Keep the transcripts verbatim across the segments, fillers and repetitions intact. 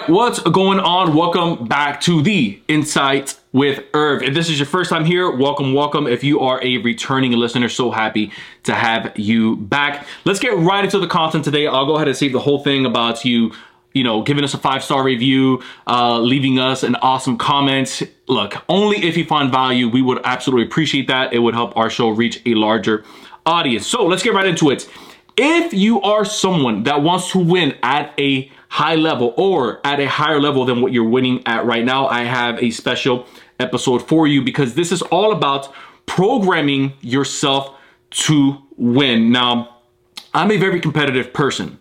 right, what's going on? Welcome back to the Insight with Irv. If this is your first time here, welcome, welcome. If you are a returning listener, so happy to have you back. Let's get right into the content today. I'll go ahead and save the whole thing about you, you know, giving us a five-star review, uh, leaving us an awesome comment. Look, only if you find value, we would absolutely appreciate that. It would help our show reach a larger audience. So let's get right into it. If you are someone that wants to win at a high level or at a higher level than what you're winning at right now, I have a special episode for you because this is all about programming yourself to win. Now, I'm a very competitive person.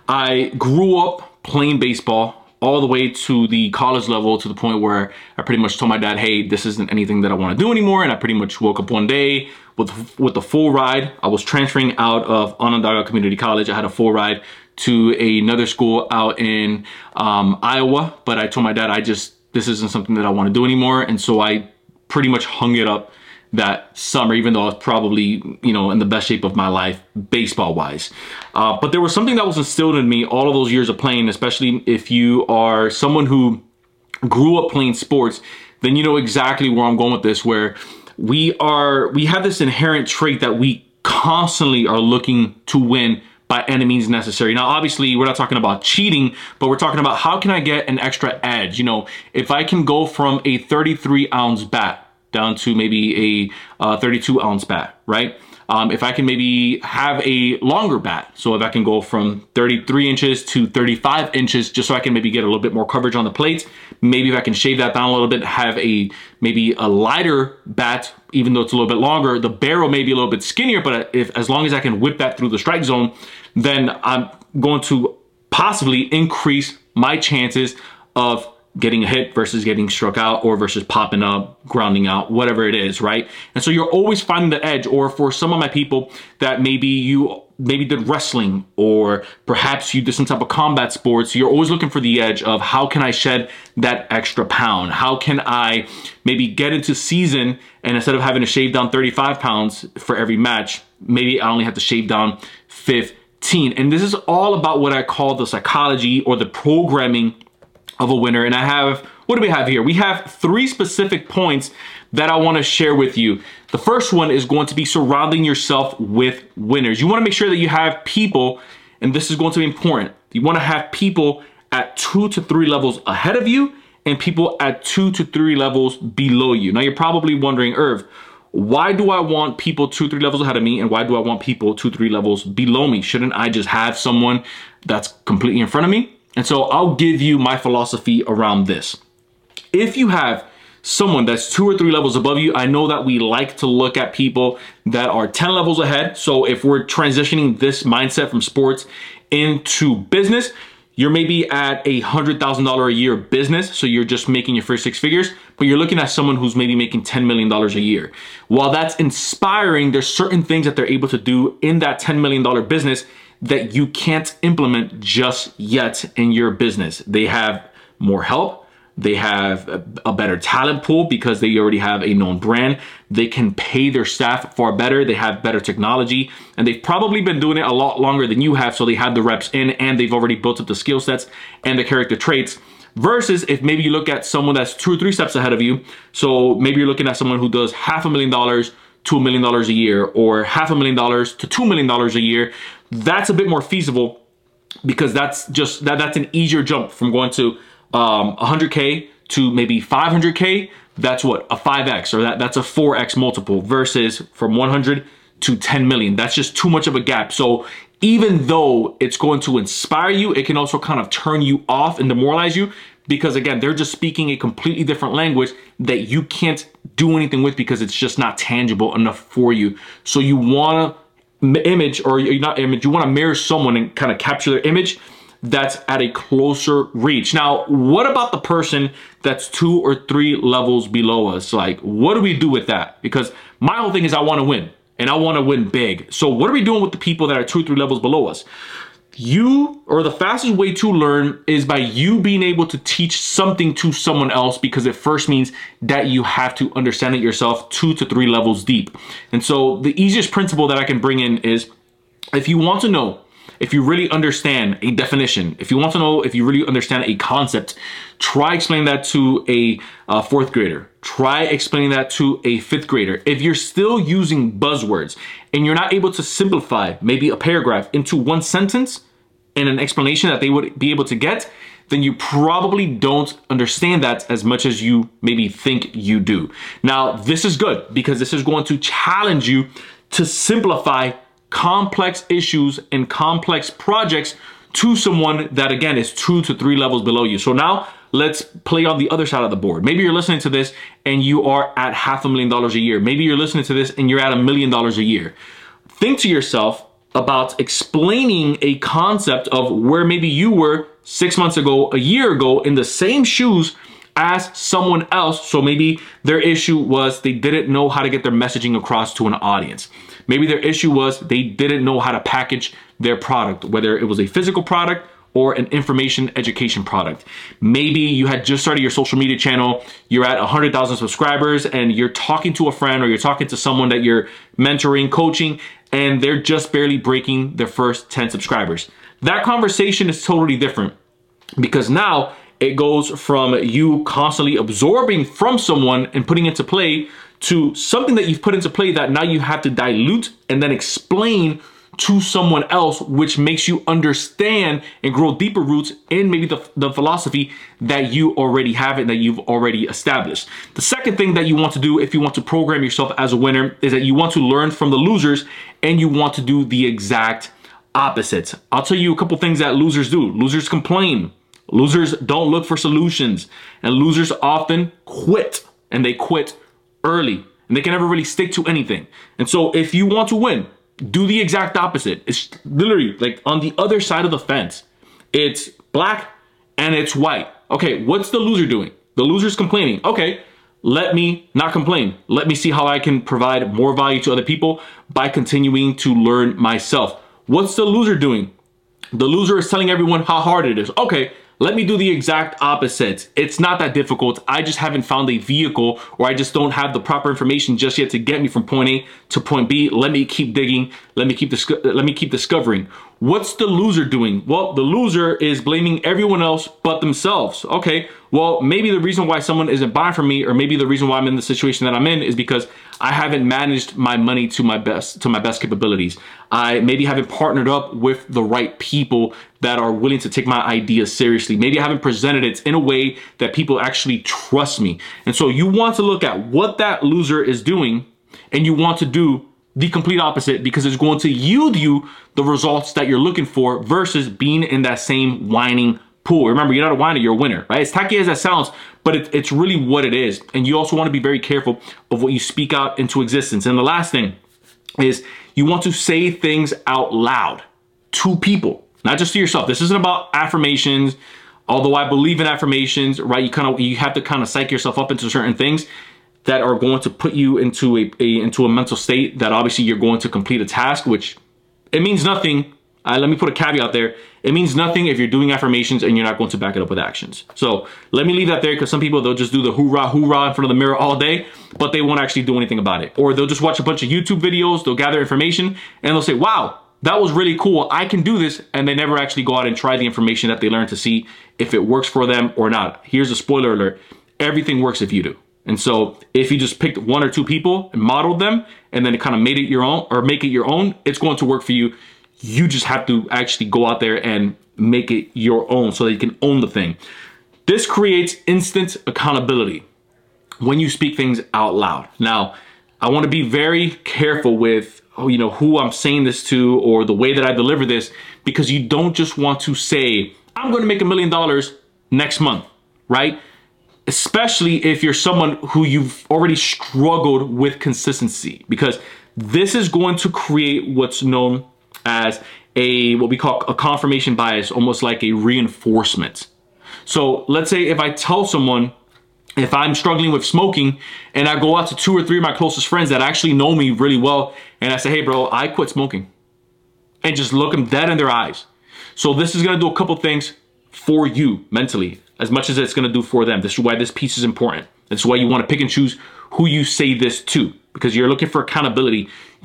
I grew up playing baseball all the way to the college level, to the point where I pretty much told my dad, hey, this isn't anything that I want to do anymore. And I pretty much woke up one day with with the full ride. I was transferring out of Onondaga Community College. I had a full ride to another school out in um, Iowa, but I told my dad, I just, this isn't something that I want to do anymore. And so I pretty much hung it up that summer, even though I was probably, you know, in the best shape of my life, baseball wise. Uh, but there was something that was instilled in me all of those years of playing, especially if you are someone who grew up playing sports, then you know exactly where I'm going with this, where we are, we have this inherent trait that we constantly are looking to win by any means necessary. Now, obviously, we're not talking about cheating, but we're talking about how can I get an extra edge? You know, if I can go from a thirty-three ounce bat down to maybe a uh, thirty-two ounce bat, right? Um, if I can maybe have a longer bat, so if I can go from thirty-three inches to thirty-five inches, just so I can maybe get a little bit more coverage on the plate. Maybe if I can shave that down a little bit, have a maybe a lighter bat, even though it's a little bit longer, the barrel may be a little bit skinnier, but if as long as I can whip that through the strike zone, then I'm going to possibly increase my chances of getting a hit versus getting struck out, or versus popping up, grounding out, whatever it is, right? And so you're always finding the edge. Or for some of my people that maybe you maybe did wrestling, or perhaps you did some type of combat sports, you're always looking for the edge of how can I shed that extra pound? How can I maybe get into season, and instead of having to shave down thirty-five pounds for every match, maybe I only have to shave down fifteen. And this is all about what I call the psychology or the programming of a winner. And I have, what do we have here? We have three specific points that I want to share with you. The first one is going to be surrounding yourself with winners. You want to make sure that you have people, and this is going to be important. You want to have people at two to three levels ahead of you and people at two to three levels below you. Now you're probably wondering, Irv, why do I want people two, three levels ahead of me? And why do I want people two, three levels below me? Shouldn't I just have someone that's completely in front of me? And so I'll give you my philosophy around this. If you have someone that's two or three levels above you, I know that we like to look at people that are ten levels ahead. So if we're transitioning this mindset from sports into business, you're maybe at a one hundred thousand dollars a year business. So you're just making your first six figures, but you're looking at someone who's maybe making ten million dollars a year. While that's inspiring, there's certain things that they're able to do in that ten million dollars business that you can't implement just yet in your business. They have more help. They have a, a better talent pool because they already have a known brand. They can pay their staff far better. They have better technology, and they've probably been doing it a lot longer than you have. So they have the reps in, and they've already built up the skill sets and the character traits. Versus if maybe you look at someone that's two or three steps ahead of you. So maybe you're looking at someone who does half a million dollars to a million dollars a year, or half a million dollars to two million dollars a year. That's a bit more feasible because that's just that that's an easier jump from going to um, one hundred K to maybe five hundred K. That's what, a five X, or that that's a four X multiple, versus from one hundred to ten million. That's just too much of a gap. So even though it's going to inspire you, it can also kind of turn you off and demoralize you, because again, they're just speaking a completely different language that you can't do anything with because it's just not tangible enough for you. So you want to image, or not image, you want to mirror someone and kind of capture their image that's at a closer reach. Now, what about the person that's two or three levels below us? Like, what do we do with that? Because my whole thing is I want to win, and I want to win big. So what are we doing with the people that are two or three levels below us? You, or the fastest way to learn is by you being able to teach something to someone else, because it first means that you have to understand it yourself two to three levels deep. And so the easiest principle that I can bring in is, if you want to know if you really understand a definition, if you want to know if you really understand a concept, try explaining that to a uh, fourth grader. Try explaining that to a fifth grader. If you're still using buzzwords and you're not able to simplify maybe a paragraph into one sentence and an explanation that they would be able to get, then you probably don't understand that as much as you maybe think you do. Now, this is good because this is going to challenge you to simplify complex issues and complex projects to someone that, again, is two to three levels below you. So now let's play on the other side of the board. Maybe you're listening to this and you are at half a million dollars a year. Maybe you're listening to this and you're at a million dollars a year. Think to yourself about explaining a concept of where maybe you were six months ago, a year ago, in the same shoes as someone else. So maybe their issue was they didn't know how to get their messaging across to an audience. Maybe their issue was they didn't know how to package their product, whether it was a physical product or an information education product. Maybe you had just started your social media channel, you're at one hundred thousand subscribers, and you're talking to a friend or you're talking to someone that you're mentoring, coaching, and they're just barely breaking their first ten subscribers. That conversation is totally different because now it goes from you constantly absorbing from someone and putting into play to something that you've put into play that now you have to dilute and then explain to someone else, which makes you understand and grow deeper roots in maybe the, the philosophy that you already have and that you've already established. The second thing that you want to do if you want to program yourself as a winner is that you want to learn from the losers and you want to do the exact opposite. I'll tell you a couple things that losers do. Losers complain. Losers don't look for solutions, and losers often quit, and they quit early, and they can never really stick to anything. And so if you want to win, do the exact opposite. It's literally like on the other side of the fence. It's black and it's white. Okay, what's the loser doing? The loser's complaining. Okay, let me not complain. Let me see how I can provide more value to other people by continuing to learn myself. What's the loser doing? The loser is telling everyone how hard it is. Okay, let me do the exact opposite. It's not that difficult. I just haven't found a vehicle, or I just don't have the proper information just yet to get me from point A to point B. Let me keep digging. Let me keep disco- let me keep discovering. What's the loser doing? Well, the loser is blaming everyone else but themselves. Okay, well, maybe the reason why someone isn't buying from me, or maybe the reason why I'm in the situation that I'm in, is because I haven't managed my money to my best to my best capabilities. I maybe haven't partnered up with the right people that are willing to take my ideas seriously. Maybe I haven't presented it in a way that people actually trust me. And so you want to look at what that loser is doing, and you want to do the complete opposite, because it's going to yield you the results that you're looking for versus being in that same whining pool. Remember, you're not a whiner, you're a winner, right? As tacky as that sounds, but it, it's really what it is. And you also want to be very careful of what you speak out into existence. And the last thing is you want to say things out loud to people, not just to yourself. This isn't about affirmations, although I believe in affirmations, right? You kind of, you have to kind of psych yourself up into certain things that are going to put you into a, a into a mental state that obviously you're going to complete a task, which it means nothing. Uh, let me put a caveat there. It means nothing if you're doing affirmations and you're not going to back it up with actions. So let me leave that there, because some people, they'll just do the hoorah, hoorah in front of the mirror all day, but they won't actually do anything about it. Or they'll just watch a bunch of YouTube videos, they'll gather information, and they'll say, wow, that was really cool, I can do this. And they never actually go out and try the information that they learned to see if it works for them or not. Here's a spoiler alert. Everything works if you do. And so if you just picked one or two people and modeled them and then kind of made it your own, or make it your own, it's going to work for you. You just have to actually go out there and make it your own so that you can own the thing. This creates instant accountability when you speak things out loud. Now, I want to be very careful with, oh, you know, who I'm saying this to or the way that I deliver this, because you don't just want to say, I'm going to make a million dollars next month, right? Especially if you're someone who you've already struggled with consistency, because this is going to create what's known as a, what we call a confirmation bias, almost like a reinforcement. So let's say if I tell someone, if I'm struggling with smoking and I go out to two or three of my closest friends that actually know me really well, and I say, hey bro, I quit smoking, and just look them dead in their eyes. So this is gonna do a couple things for you mentally, as much as it's gonna do for them. This is why this piece is important. That's why you wanna pick and choose who you say this to, because you're looking for accountability.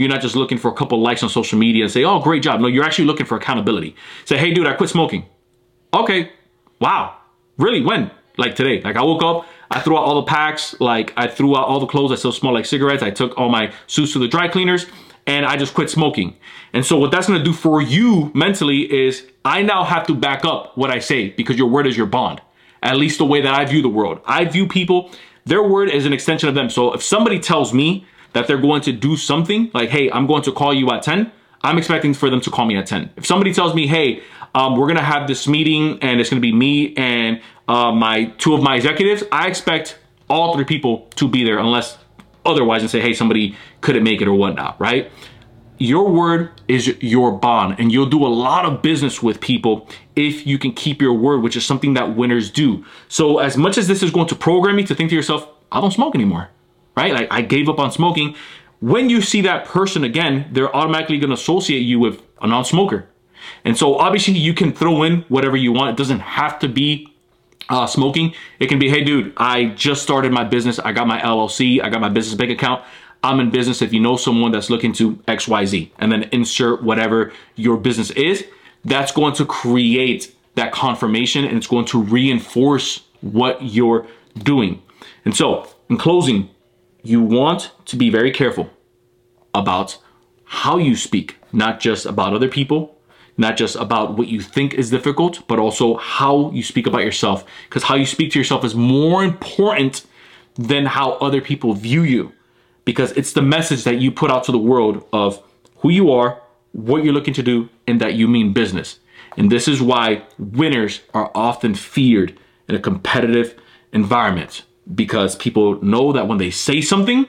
You're not just looking for a couple likes on social media and say, oh, great job. No, you're actually looking for accountability. Say, hey, dude, I quit smoking. Okay. Wow. Really? When? Like today. Like I woke up, I threw out all the packs. Like I threw out all the clothes that still smell like cigarettes. I took all my suits to the dry cleaners and I just quit smoking. And so what that's going to do for you mentally is I now have to back up what I say because your word is your bond. At least the way that I view the world. I view people, their word is an extension of them. So if somebody tells me that they're going to do something like, hey, I'm going to call you at ten, I'm expecting for them to call me at ten. If somebody tells me, hey, um, we're going to have this meeting and it's going to be me and uh, my two of my executives, I expect all three people to be there unless otherwise and say, hey, somebody couldn't make it or whatnot, right? Your word is your bond, and you'll do a lot of business with people if you can keep your word, which is something that winners do. So as much as this is going to program you to think to yourself, I don't smoke anymore, right? Like I gave up on smoking. When you see that person again, they're automatically going to associate you with a non-smoker. And so obviously you can throw in whatever you want. It doesn't have to be uh, smoking. It can be, hey, dude, I just started my business. I got my L L C. I got my business bank account. I'm in business if you know someone that's looking to X Y Z, and then insert whatever your business is. That's going to create that confirmation and it's going to reinforce what you're doing. And so in closing, you want to be very careful about how you speak, not just about other people, not just about what you think is difficult, but also how you speak about yourself, because how you speak to yourself is more important than how other people view you. Because it's the message that you put out to the world of who you are, what you're looking to do, and that you mean business. And this is why winners are often feared in a competitive environment, because people know that when they say something,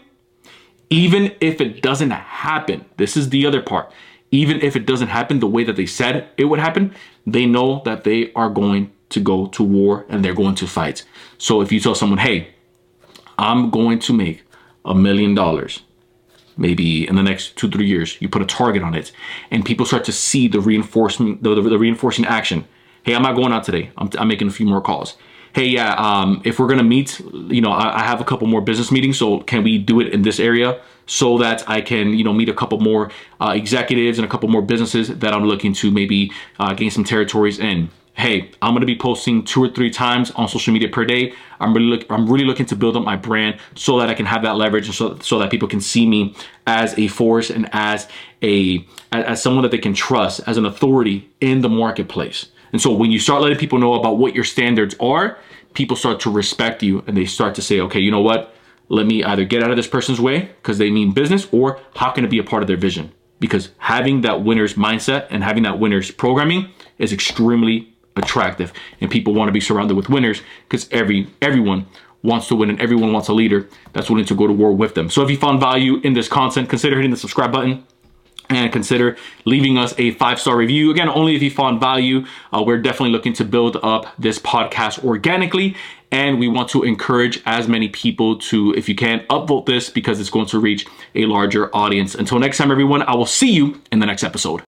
even if it doesn't happen, this is the other part, even if it doesn't happen the way that they said it would happen, they know that they are going to go to war and they're going to fight. So if you tell someone, hey, I'm going to make a million dollars, maybe in the next two, three years, you put a target on it and people start to see the reinforcement, the, the, the reinforcing action. Hey, I'm not going out today. I'm, I'm making a few more calls. Hey, yeah, um, if we're going to meet, you know, I, I have a couple more business meetings. So can we do it in this area so that I can, you know, meet a couple more uh, executives and a couple more businesses that I'm looking to maybe uh, gain some territories in. Hey, I'm going to be posting two or three times on social media per day. I'm really, look, I'm really looking to build up my brand so that I can have that leverage and so, so that people can see me as a force and as a, as someone that they can trust, as an authority in the marketplace. And so when you start letting people know about what your standards are, people start to respect you and they start to say, okay, you know what? Let me either get out of this person's way because they mean business, or how can it be a part of their vision? Because having that winner's mindset and having that winner's programming is extremely attractive, and people want to be surrounded with winners because every everyone wants to win and everyone wants a leader that's willing to go to war with them. So if you found value in this content, consider hitting the subscribe button and consider leaving us a five-star review. Again, only if you found value. Uh, we're definitely looking to build up this podcast organically, and we want to encourage as many people to, if you can, upvote this because it's going to reach a larger audience. Until next time, everyone, I will see you in the next episode.